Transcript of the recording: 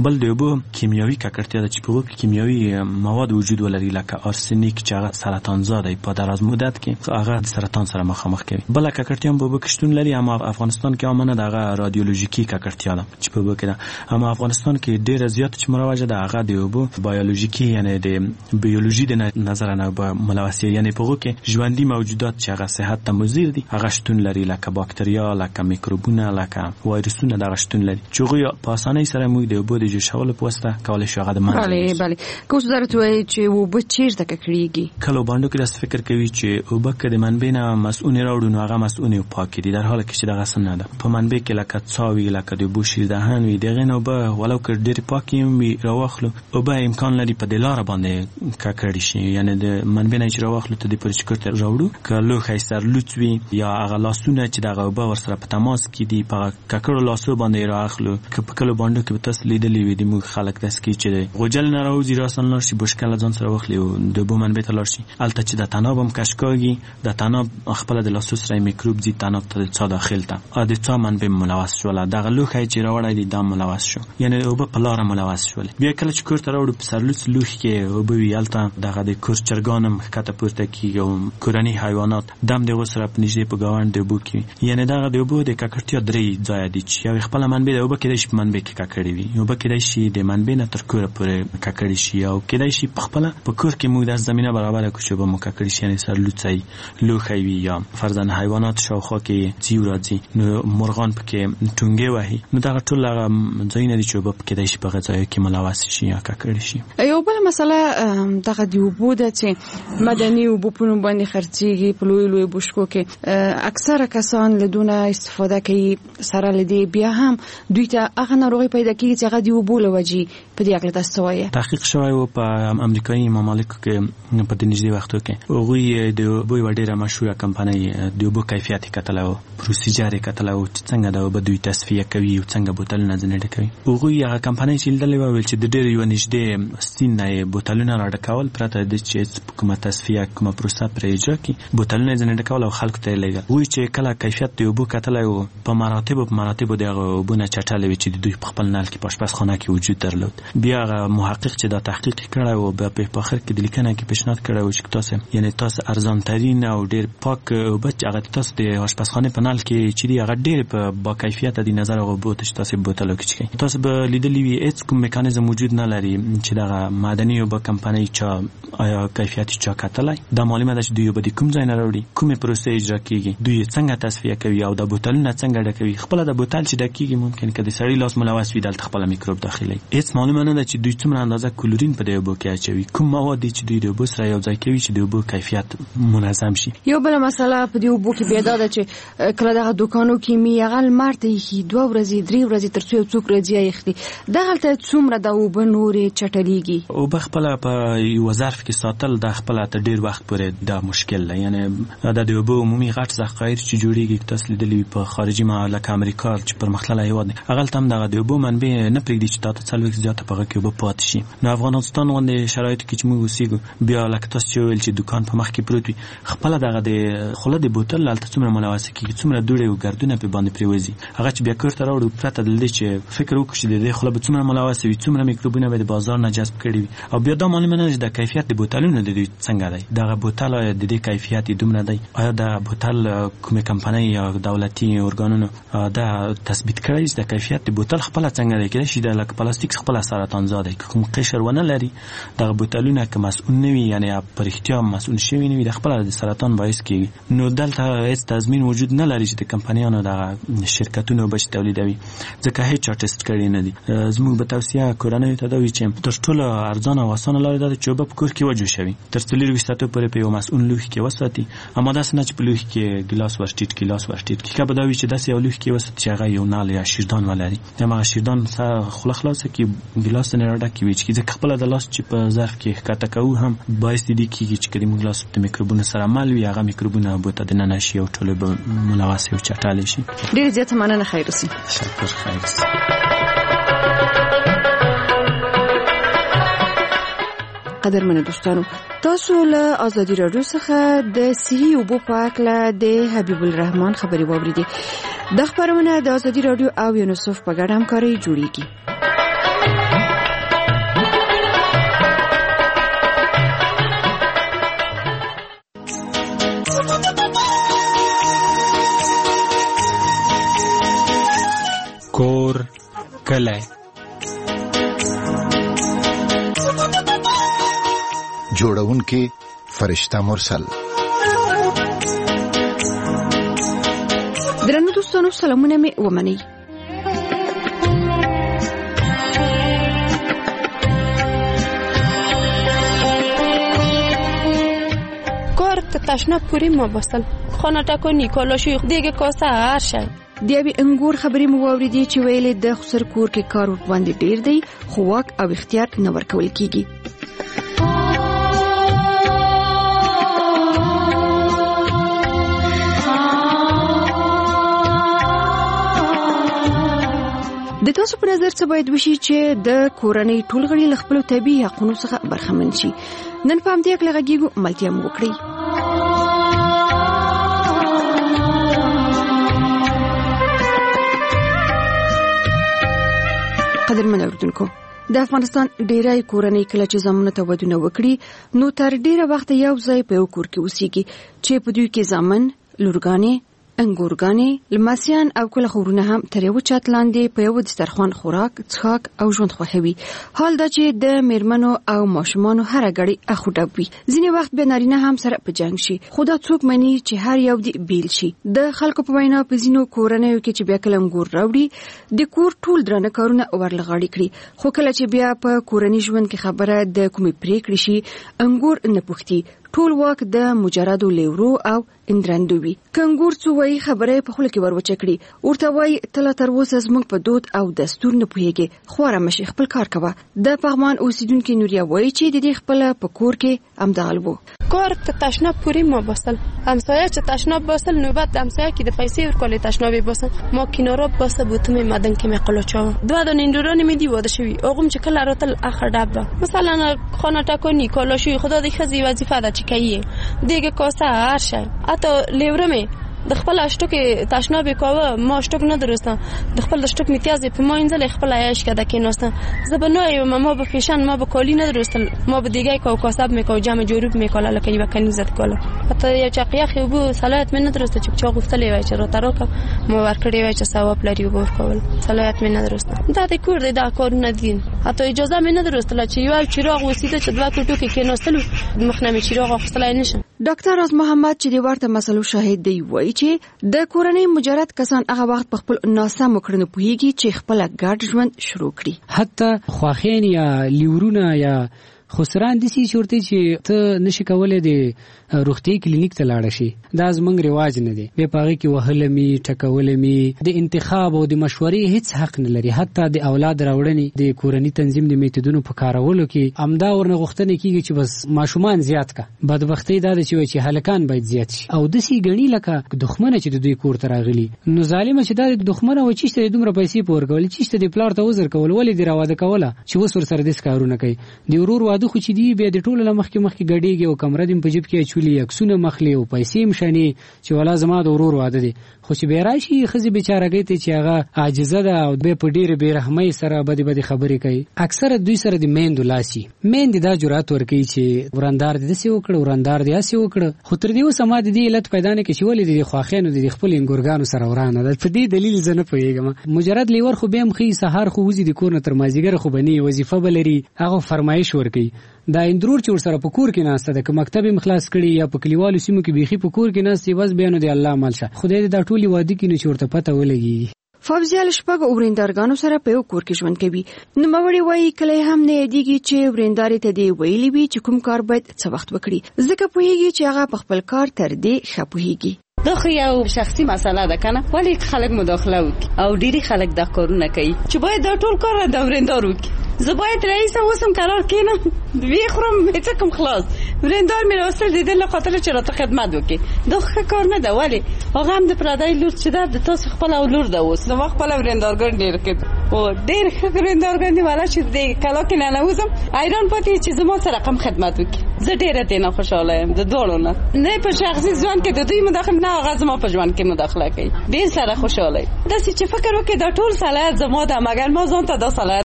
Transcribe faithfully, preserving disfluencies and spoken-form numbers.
بل د اوبو کیمیاوي ککړتیا د چې په اوبو کې کیمیاوي مواد وجود ولري لکه ارسنیک چې هغه سرطان زاده په دراز مدت کې هغه د سرطان سره مخامخ کوي. بل ککړتیا په اوبو کې شتون لري، اما افغانستان کې عامه دغه رادیولوژیکي ککړتیا ده چې په اوبو کې ده. اما افغانستان کې ډیره زیات چې مروجه ده هغه د اوبو بایولوژیکي یعنی د بیولوژي د نظر نه به ملوث یعنی په اوبو کې ژوندۍ موجودات چې هغه صحت ته مضر دي هغه شتون لري، لکه باکتریا، لکه میکروبونه، لکه وایرسونه دغه شتون لري چې هغه په اسانۍ سره موږ د اوبو د جوشولو په واسطه کولای شو هغه د منځ. بله بله که اوس درته وایي چې اوبه چیرته ککړېږي، کله باندې کې داسې فکر کوي چې اوبه که د منبع نه مسؤل راوړو نو هغه مسؤل او پاک دي، در حالی کې چې دغه څه نه ده. په منبع کې لکه څاوي، لکه د اوبو شیردهن وي، دغه نه اوبه ولو که ډېرې پاکې وي راواخلو اوبه امکان لري په دې لاره باندې ککړې شي، یعنی د منبع نه چې راواخلو ته د پورې چې کورته راوړو که لوښی سرلوڅ وي یا هغه لاسونه چې دغه اوبه ورسره په تماس کې دي په ککړو لاسو باندې رااخلو. که په کلو باندې کې به تاسو لیدلې وي د موږ خلک داسې کوي چې د غوجل نه راوځي راسن لاړ شي بشکله ځان سره واخلي او د اوبو منبع ته لاړ شي، هلته چې د تناب هم کش کاږي د تناب خپله د لاسو سره میکروب ځي تناب ته د څا داخل ته او د څا منبع ملوث شوله، دغه لوښی چې راوړی دی دا ملوث شو، یعنی اوبه په لاره ملوث شولې. بیا کله چې کور ته راوړو په سرلوڅ لوښي کې اوبه وي هلته دغه د کور چرګان هم ښکته پورته کېږي او کورني حیوانات دم د هغو سره په نږدې په ګاونډ د اوبو کې وي. یعنی دغه د اوبو د ککړتیا درې ځایه دي چې یو خپله منبع د اوبه کېدای شي په منبع کې ککړې وي، اوبه کېدای شي د منبع نه تر کوره پورې ککړې شي او کېدای شي په خپله په کور کې موږ داسې زمینه برابره کړو چې اوبه مو ککړې شي، یعنې سرلوڅی لوښی وي یا فرضاً حیوانات شاوخوا کې ځي راځي نو مرغان پکې ټونګې وهي، نو دغه ټول هغه ځایونه دي چې اوبه کېدای شي په هغه ځایو کې ملوث شي یا ککړې شي. یو بله مسله دغه د اوبو ده چې مدني اوبو په نوم باندې خرڅېږي په لویو لویو بشکو کې، اکثره کسان له دونه استفاده کوي، سره له دې بیا هم دوی ته هغه ناروغۍ پیدا کېږي چې هغه د اوبو له وجې په دې هکله تاسو څه وایي؟ تحقیق شوی و په امریکایي ممالکو کې په دې نږدې وختو کې هغوی د اوبو یوه ډېره مشهوره کمپنۍ د اوبو کیفیت یې کتلی و، پروسیجر یې کتلی و چې څنګه د اوبه دوی تصفیه کوي او څنګه بوتلونه ځینې ډکوي. هغوی هغه کمپنۍ چې لیدلې وه ویل چې د ډېر یوه نږدې سین نه یې بوتلونه راډکول پرته د چې کومه تصفیه کومه پروسه پرې اجرا کړي، بوتلونه یې ځینې ډکول او خلکو ته یې لېږل. هغوی چې کله کیفیت د اوبو کتلی و په مراتبو په مراتبو د هغه اوبو نه چټلې وې چې د دوی په خپل نل کې په اشپزخانه کې وجود درلود. بیا هغه محقق چې دا تحقیق کړی و بیا په آخر کې د لیکنه کې پیشنهاد کړی و چې تاسو یعنی تاسو ارزان ترین او ډېر پاک اوبه چې هغه تاسو د اشپزخانې په نل کې چې دی هغه ډېر په با کیفیت د نظر هغه اوبه چې تاسو بوتلو کې چښئ تاسو به لیدلې وي هیڅ کوم میکانیزم وجود نه لري چې دغه معدني اوبه کمپنۍ چا آیا کیفیت چا کتلی. دا معلومه ده چې دوی اوبه د کوم ځای نه راوړي، کومې پروسې اجرا کېږي، دوی څنګه تصفیه کوي او د بوتلونه څنګه ډکوي. خپله د بوتل چې ډکېږي ممکن که د سړي لاس ملوث وي دلته خپله میکروب داخلي. هیڅ معلومه نه ده چې دوی څومره اندازه کلورین په دې اوبو کې اچوي، کوم مواد دي چې دوی د اوبو سره یو ځای کوي چې د اوبو کیفیت منظم شي. یو بله مسله په دې اوبو کې بیا دا ده چې کله دغه دوکانو کې مي هغه لمر ته ایښي دوه ورځې درې ورځې تر څو یو څوک راځي ایښلي، دغلته څومره د اوبه نورې چټلیږي. اوبه خپله په یوه ظرف کې ساتل د خپله تر ډېر وخت پورې دا مشکل دی، یعنې دا د اوبو عمومي غټ ذخایر چې جوړېږي تاسو لیدلي وي په خارجي لکه امریکا چې پرمختللی هېواد دی هغلته هم دغه د اوبو منبع نه پرېږدي چې تا ته څلوېښت زیاته په هغه کې اوبه پاتې شي. نو افغانستان غوندې شرایطو کې چې موږ اوسېږو بیا لکه تاسو چې وویل چې دوکان په مخ کې پروت وي خپله دغه د خوله د بوتل هلته څومره ملوثه کېږي، څومره دوړې او ګردونه پرې باندې پرېوځي، هغه چې بیا کور ته راوړو پرته د دې چې فکر وکړو چې د دې خوله به څومره ملوثه وي، څومره میکروبونه به د بازار نه جذب کړي وي. او بیا دا معلومه نه ده چې د کیفیت د بوتلونو د دوی څنګه دی، دغه بوتل آیا د دې کیفیت یې دومره دی، آیا د بوتل کومې کمپنۍ یا دولتي ارګانونو دا تثبیت کړی چې د کیفیت د بوتل خپله څنګه دی. کېدای شي د لکه پلاستیک خپله سرطان زا دی، که کوم قشر ونه لري دغه بوتلونه که مسؤل نه وي یعنې په رښتیا مسؤل شوي نه وي د خپله د سرطان باعث کېږي. نو دلته هېڅ تضمین وجود نه لري چې د کمپنیانو دغه شرکتونو اوبه چې تولیدوي ځکه هېڅ چا ټسټ کړي نه دي. زموږ به توصیه کورنیو ته دا وي چې تر ټولو ارزانه او اسانه لاره دا ده چې اوبه په کور کې وجوشوي، تر څلورویشت ساعتو پورې په یو مسؤل لوښي کې وساتي، اما داسې نه چې په لوښي کې ګیلاس ورټیټ ګیلاس ورټیټ کړي. که به دا وي چې داسې یو لوښي کې وساتي چې هغه یو نل یا شیردان ولري، هماغه شیردان خوله خلاصه کړي ګیلاس ته نه راډکې وچ کړي، ځکه خپله د لاس چې په ظرف کې ښکته کوو هم باعث د دې کېږي چې که د موږ لاس د میکروبونو سره مل وي هغه میکروبونه اوبو ته دننه شي او ټولې به ملوثې او چټلې شي. ډېرې زیاته مننه، خیر اوسئ. شکر، خیر اوسئ. قدرمنو دوستانو، تاسو له ازادي راډیو څخه د صحي اوبو په اړه د حبیب الرحمن خبرې واورېدې. دا خبرونه د ازادي راډیو او یونیسف په ګډه همکارۍ جوړیږي. کلی. جوړونکي فرشته مرسل. درنو دوستانو سلامونه می ومنئ. کار تشناب پوری ما باسل خانه تکانی کالاشوی دیگه کاسه هر شي. د یوې انګور خبرې مو واورېدې چې ویلې د خسر کور کې کار ورباندې ډیر دی خو واک او اختیار نه ورکول کیږي. د تاسو په نظر څه باید وشي چې د کورنۍ ټول غړي له خپل طبيعي حقوقو څخه برخمن شي؟ نن په همدې کې لږه ملتیا مو وکړي. قدرمن اوردونکو، د افغانستان ډیری کورنۍ کله چې زامنو ته ودونه وکړي نو تر ډیره وخت یو ځای په یو کور کې اوسېږي چې په دوی کې زامن، لورګانې، انګورګانې، لمسیان او کله خورونه هم تر یو چت لاندې په یو دسترخوان خوراک، څښاک او ژوند خوښوي. حال دا چې د میرمنو او ماشومانو هر غړي اخوډه وي. ځینې وخت به نارینه هم سره په جنگ شي. خو دا څوک مني چې هر یو دی بیل شي. د خلکو په وینا په ځینو کورنیو کې چې بیا کله انګور راوړي د کور ټول درنه کارونه ورلغړي کړي. خو کله چې بیا په کورنی ژوند کې خبره د کومې پریکړې شي انګور نه پوښتي. ټول واک د مجردو لیورو او اندرندو وي. کنګور څو وایي خبره په خله کې وروچ کړي. ورته وایي تل تر اوسه زموږ په دود او دستور نه پوهیږي. خواره مشي خپل کار کوه. د پغمان اوسیدونکو نوریا وایي چې د دې خپل په کور کې امدغل وو. کار ته تشناب پوری ما باسل. همسایه چې تشناب باسل نوبت د همسایه کې د پیسې ورکول تشناب باسل. ما کینارا باسه بوتم مدن کې مقلوچا. دوه دونه اندوران می دی واده شوی. اوغم چې کله راتل اخر ډب. مثلا خانه تکونی کالاشوی خدا د خزي وظیفه ده چې کوي. دیگه کاسه هر شي. حتی لیورمه د خپل اشتوک تشناب کوه ما اشتوک نه درسته د خپل اشتوک میتیازه په ما انځل خپل عیش کده کې نوسته زبنای ما به فیشن ما به کالی نه درسته ما به دیگه کو کاسب میکو جمع جوروب میکاله لکه یو کنیزت کاله حتی یو چقیه خوبو صلاحیت من نه درسته چې چا گفتلی وای چې را تراکم ما ورکړی وای چې ثواب لري وبور کول صلاحیت من نه درسته دا د کور د کار نه دین حتی اجازه من نه درسته چې یو چراغ وسیده چې دوه کوټو کې کې نوستلو مخنه چراغ اخستلای نشه. ډاکټر راز محمد چې د ورته مسلو شاهد دی وایي چې د کورنۍ مجرد کسان هغه وخت په خپل ناسم کړنو پوهیږي چې خپل ګډ ژوند شروع کړي. حتی خواخین یا لیورونه یا خسران دسی شورتي چې ته نشي کولای د روغتي کلینیک ته لاړ شي. دا زمونږ رواج نه دی. به پاره کې وهلمي ټکولمي د انتخاب او د مشورې هیڅ حق نه لري. حتی د اولاد راوړنې د کورنۍ تنظیم د میتودونو په کارولو کې امدا ورنه غوښتنه کیږي چې بس ماشومان زیات کا. بدبختی دا ده چې چې هلکان باید زیات شي او دسی غنی لکه دښمنه چې د دوی کور ته راغلي. نو ظالم چې دا دښمنه و چې د دومره پیسې پور کول چې د پلار ته وزر کول ولې دی راواده کوله چې وسور سره د کارونه کوي. د ورور واده خو چې دی به د ټولو لمخ کې مخ کې غډيږي او کمره دیم په جيب کې چولي یکسونه مخلي او پیسې مشاني چې ولا زما د ورور واده دي. خو چې به راشي خزي بیچارهګي ته چې هغه عاجزه ده او به په ډیره بیرحمۍ سره بدی بدی خبرې کوي. اکثر دوی سره د میندو لاسي میند دا جرأت ورکوي چې ورندار دې سي وکړه ورندار دې سي وکړه. خو تر دې وسه ما د دې علت پیدا نه کې چې ولې د خواخینو د خپل انګورګانو سره ورانه ده. په دې دلیل زنه پوهیږم. مجرد لیور خو به مخې سحر خو وزي د کور نه تر مازیګر خو بني وظیفه بلري هغه فرمایش ورکوي. دا اندرور چې ور سره په کور کې ناشته ده که مکتب مخلاص کړي یا په کلیوالو سیمو کې بيخي په کور کې ناشته بس بیان دی الله مالشه خدای دې دا ټولي وادي کې نو چورته پته ولګي. فوزیال شپږ اوریندارګانو سره په یو کور کې ژوند کوي. نو موري وایي کله هم نه دیږي چې ورینداري ته دی ویلي وي چې کوم کار باید څه وخت وکړي ځکه پوهیږي چې هغه په خپل کار تر دې ښه پوهیږي. دا خو یو شخصي مسله ده کنه ولی خلک مداخله وکړي او ډیری خلک دا کارونه کوي چې باید دا ټول کار د وریندار وکړي. زه باید رئیس اوسم قرار کینم وی خورم هیڅ کوم خلاص وریندار مې راوستل د دې لپاره چې راته خدمت وکړي. دا ښه کار نه ده ولی هغه هم د پردای لور چې ده د تاسو خپل او لور ده اوس نو خپل وریندارګر ډیر کې او ډیر ښه وریندارګر دی ولا چې د کلا کې نه نوزم ایران پاتې چې زما سره کوم خدمت وکړي. زه ډیره ته نه خوشاله یم د دوړو نه نه په شخصي ځوان کې د دوی مداخله نه هغه زما په ژوند کې مداخله کوي. ډیر سره خوشاله یم. دا چې فکر وکړي دا ټول صلاحیت زما ده مګر ما ځان ته دا صلاحیت